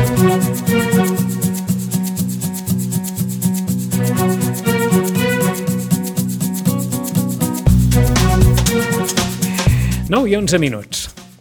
I 11 minuts.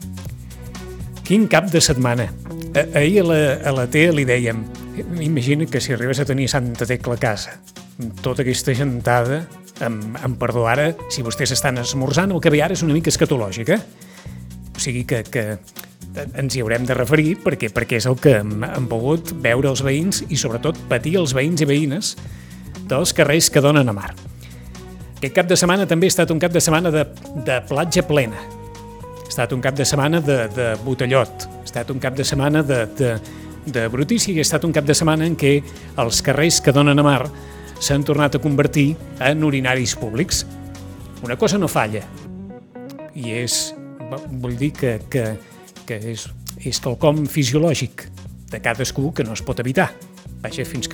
Quin cap de setmana. Ahir a la TEA li dèiem, imagina que si arribes a tenir Santa Tecla a casa, tota aquesta gentada, amb perdó ara, si vostès estan esmorzant, el que ve ara és una mica escatològic, O sigui que ens hi haurem de referir perquè és el que han pogut veure els veïns i sobretot patir els veïns i veïnes dels carrers que donen a mar. Aquest cap de setmana també ha estat un cap de setmana de platja plena. Ha estat un cap de setmana de botellot, ha estat un cap de setmana de brutícia i ha estat un cap de setmana en què els carrers que donen a mar s'han tornat a convertir en urinaris públics. Una cosa no falla i vull dir que és quelcom fisiològic de cadascú que no es pot evitar. Vaja, fins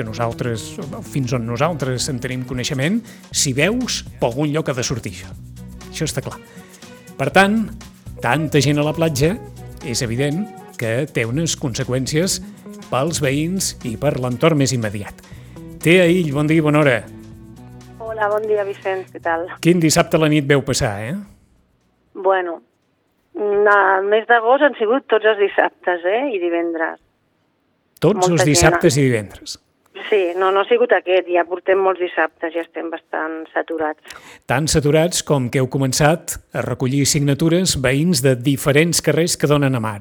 on nosaltres en tenim coneixement, si veus, per algun lloc ha de sortir això. Això està clar. Per tant, tanta gent a la platja, és evident que té unes conseqüències pels veïns i per l'entorn més immediat. Tea Ill, bon dia i bona hora. Hola, bon dia, Vicenç, què tal? Quin dissabte a la nit veu passar, Bueno, el mes d'agost han sigut tots els dissabtes, i divendres. Tots els dissabtes i divendres. Sí, no ha sigut aquest, ja portem molts dissabtes, ja estem bastant saturats. Tan saturats com que heu començat a recollir signatures veïns de diferents carrers que donen a mar,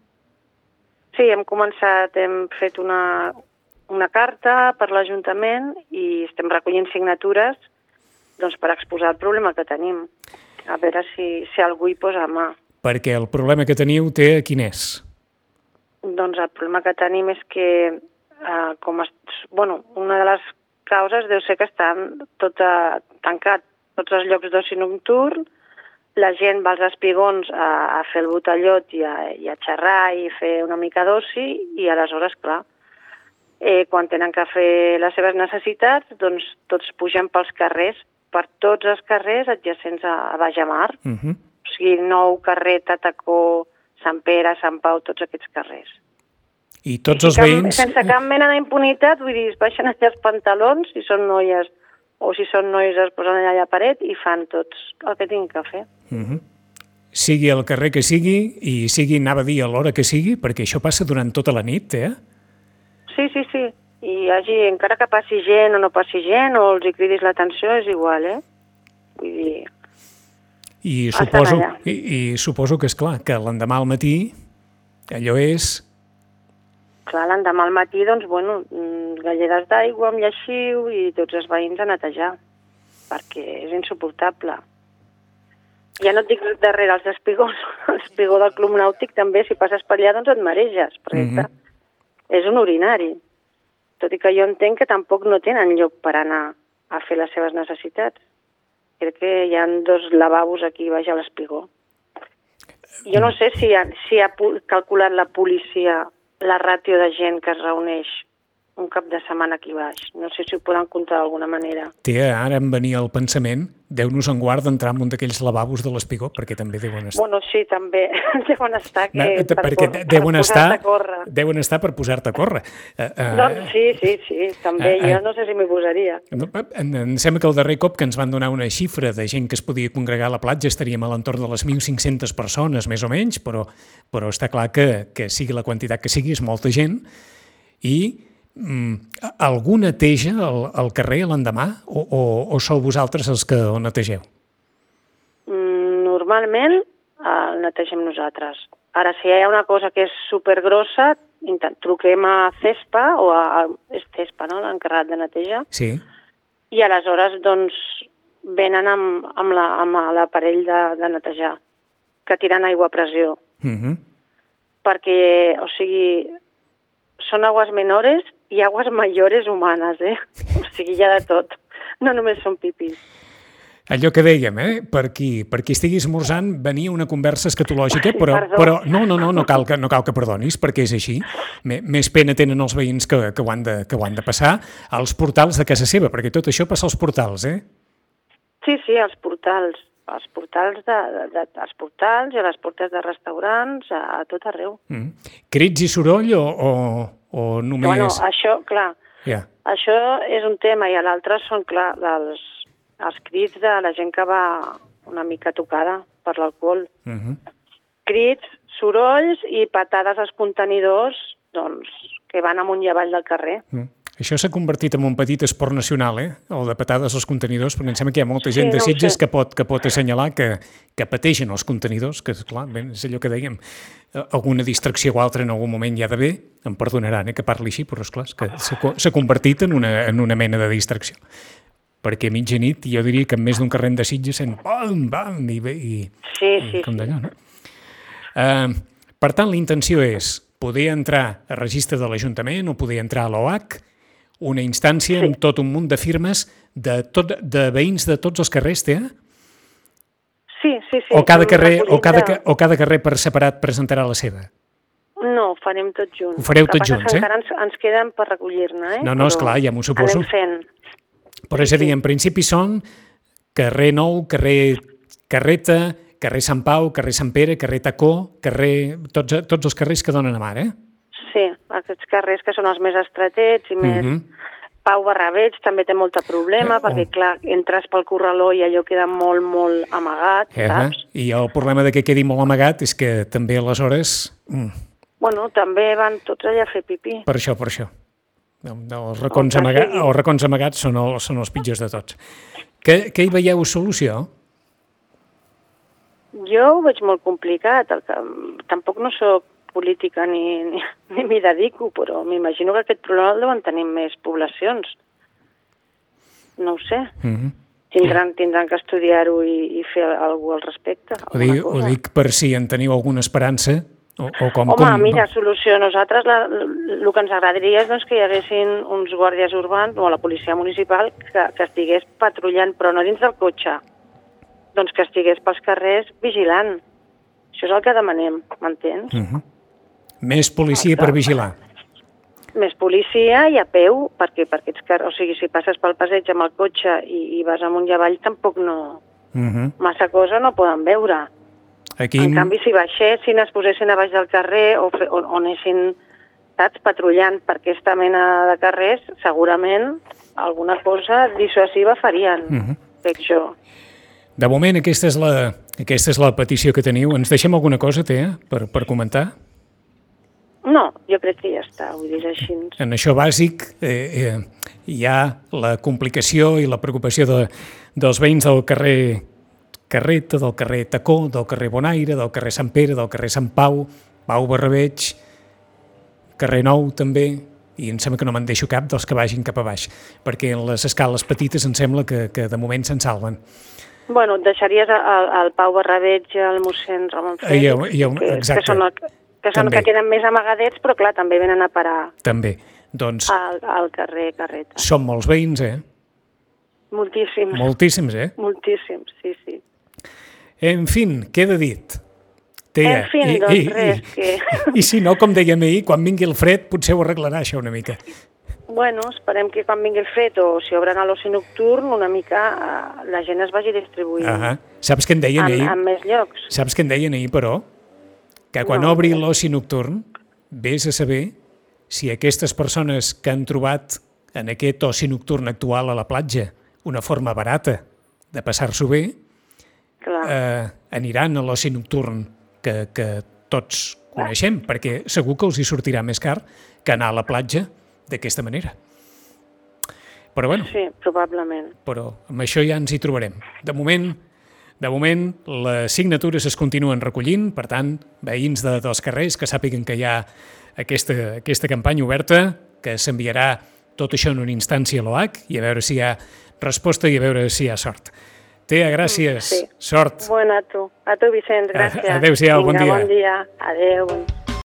Sí, hem fet una carta per l'Ajuntament i estem recollint signatures per exposar el problema que tenim. A veure si algú hi posa mà. Perquè el problema que teniu, quin és? Doncs el problema que tenim és que una de les causes deu ser que estan tancat tots els llocs d'oci nocturn, la gent va als espigons a fer el botellot i a xerrar i fer una mica d'oci i aleshores, clar, quan tenen que fer les seves necessitats, doncs tots pugen pels carrers, per tots els carrers adjacents a Bajamar. O sigui, Nou, carrer, Tatacó, Sant Pere, Sant Pau, tots aquests carrers. I tots els veïns... Sense cap mena d'impunitat, vull dir, es baixen allà els pantalons, si són noies o si són nois es posen allà a la paret i fan tots el que tinguin que fer. Sigui el carrer que sigui i anava a dir a l'hora que sigui, perquè això passa durant tota la nit, Sí. I encara que passi gent o no passi gent o els hi cridis l'atenció, és igual, Vull dir... I suposo que, esclar, que l'endemà al matí allò és... Clar, l'endemà al matí, galledes d'aigua amb lleixiu i tots els veïns a netejar, perquè és insuportable. Ja no et dic darrere els espigons, l'espigó del Club Nàutic també, si passes per allà, et mareges, perquè és un urinari. Tot i que jo entenc que tampoc no tenen lloc per anar a fer les seves necessitats. Crec que hi ha 2 lavabos aquí baix a l'espigó. Jo no sé si ha calculat la policia la ràtio de gent que es reuneix un cap de setmana aquí baix. No sé si ho poden comptar d'alguna manera. Ara em venia al pensament, Déu-nos en guard d'entrar en un d'aquells lavabos de l'espigó, perquè també deuen estar... Bueno, sí, també. Deuen estar deuen estar per posar-te a córrer. Sí, també. Jo no sé si m'hi posaria. Em sembla que el darrer cop que ens van donar una xifra de gent que es podia congregar a la platja estaríem a l'entorn de les 1.500 persones, més o menys, però està clar que sigui la quantitat que sigui, és molta gent, i algú neteja el carrer l'endemà o sou vosaltres els que ho netegeu? Normalment el netegem nosaltres. Ara, si hi ha una cosa que és supergrossa, truquem a CESPA, és CESPA, no?, l'encarregat de netejar. Sí. I aleshores, venen amb l'aparell de netejar, que tiren aigua a pressió. Perquè, o sigui, són aguas menores i aguas mayores humanes, O sigui, hi ha de tot. No només són pipis. Allò que dèiem, per qui estigui esmorzant venia una conversa escatològica, però no cal que perdonis, perquè és així. Més pena tenen els veïns que ho han de passar als portals de casa seva, perquè tot això passa als portals, Sí, als portals. Als portals i a les portes de restaurants, a tot arreu. Crits i soroll o O només... Bueno, això, clar, Ja. això és un tema i l'altre són, clar, els crits de la gent que va una mica tocada per l'alcohol. Crits, sorolls i patades als contenidors, doncs, que van amunt i avall del carrer. Això s'ha convertit en un petit esport nacional, el de patades als contenidors, perquè em sembla que hi ha molta gent de Sitges que pot assenyalar que pateixen els contenidors, que, clar, és allò que dèiem, alguna distracció o altra en algun moment hi ha d'haver, em perdonaran que parli així, però esclar, que s'ha convertit en una mena de distracció. Perquè a mitjanit jo diria que en més d'un carrer de Sitges sent pam, pam, i com d'allò, no? Per tant, la intenció és poder entrar a registre de l'Ajuntament o poder entrar a l'OH, una instància amb tot un munt de firmes de veïns de tots els carrers, Sí. O cada carrer per separat presentarà la seva? No, ho farem tots junts. Ho fareu tots junts, encara ens queden per recollir-ne, No, esclar, ja m'ho suposo. Anem fent. Però és a dir, en principi són carrer Nou, carrer Carreta, carrer Sant Pau, carrer Sant Pere, carrer Tacó, tots els carrers que donen a mar, Sí, aquests carrers que són els més estretets i més... Pau Barrabeig també té molt problema perquè, clar, entres pel corraló i allò queda molt, molt amagat, saps? I el problema de que quedi molt amagat és que també aleshores... Bueno, també van tots allà a fer pipí. Per això. Els racons amagats són els pitjors de tots. Què hi veieu solució? Jo ho veig molt complicat. Tampoc no sóc política ni m'hi dedico, però m'imagino que aquest problema el deuen tenir més poblacions. No ho sé. Tindran que estudiar-ho i fer alguna cosa al respecte. Ho dic per si en teniu alguna esperança. Mira, solució. Nosaltres el que ens agradaria és que hi haguessin uns guàrdies urbans o la policia municipal que estigués patrullant, però no dins del cotxe. Doncs que estigués pels carrers vigilant. Això és el que demanem, m'entens? Més policia per vigilar. Més policia i a peu, perquè aquests carrers, o sigui, si passes pel passeig amb el cotxe i vas amunt i avall, tampoc no... Massa cosa no poden veure. En canvi, si baixessin, es posessin a baix del carrer o anessin, saps, patrullant per aquesta mena de carrers, segurament alguna cosa dissuasiva farien, crec jo. De moment, aquesta és la petició que teniu. Ens deixem alguna cosa, Tea, per comentar? No, jo crec que ja està, vull dir així. En això bàsic hi ha la complicació i la preocupació dels veïns del carrer Carreta, del carrer Tacó, del carrer Bonaire, del carrer Sant Pere, del carrer Sant Pau, Pau Barrabeig, carrer Nou també, i em sembla que no me'n deixo cap dels que vagin cap a baix, perquè en les escales petites em sembla que de moment se'n salven. Bueno, et deixaries el Pau Barrabeig i el mossèn Ramon Fèlix, que queden més amagadets, però clar, també venen a parar al carrer Carreta. Són molts veïns, Moltíssims. Moltíssims, Moltíssims, sí. En fi, queda dit. Tea, en fi, doncs res. I si no, com dèiem ahir, quan vingui el fred potser ho arreglarà això una mica. Bueno, esperem que quan vingui el fred o si obren a l'oci nocturn una mica la gent es vagi distribuint. Saps què en deien ahir? En més llocs. Saps què en deien ahir, però? Que quan obri l'oci nocturn, vés a saber si aquestes persones que han trobat en aquest oci nocturn actual a la platja una forma barata de passar-s'ho bé, aniran a l'oci nocturn que tots coneixem, perquè segur que els hi sortirà més car que anar a la platja d'aquesta manera. Però bueno, sí, probablement. Però amb això ja ens hi trobarem. De moment, les signatures es continuen recollint, per tant, veïns dels carrers que sàpiguen que hi ha aquesta campanya oberta, que s'enviarà tot això en una instància a l'OH i a veure si hi ha resposta i a veure si hi ha sort. Tea, gràcies. Sí. Sort. Bueno, a tu, Vicenç, gràcies. Adéu-siau, bon dia. Bon dia. Adéu.